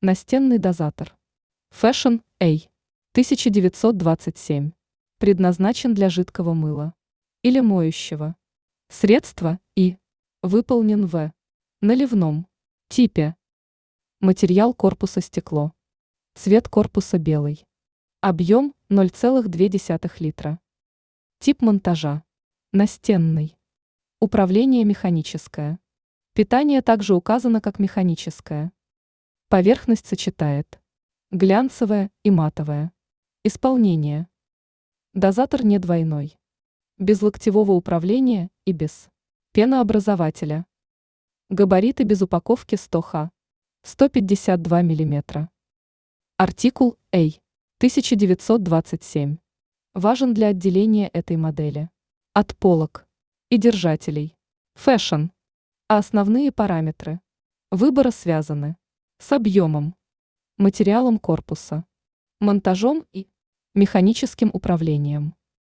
Настенный дозатор. Fashion A. 1927. Предназначен для жидкого мыла или моющего средства и выполнен в наливном типе. Материал корпуса стекло. Цвет корпуса белый. Объем 0,2 литра. Тип монтажа. Настенный. Управление механическое. Питание также указано как механическое. Поверхность сочетает глянцевая и матовая. Исполнение. Дозатор не двойной. Без локтевого управления и без пенообразователя. Габариты без упаковки 100 х. 152 мм. Артикул A. 1927. Важен для отделения этой модели от полок и держателей. Fashion. А основные параметры выбора связаны с объемом, материалом корпуса, монтажом и механическим управлением.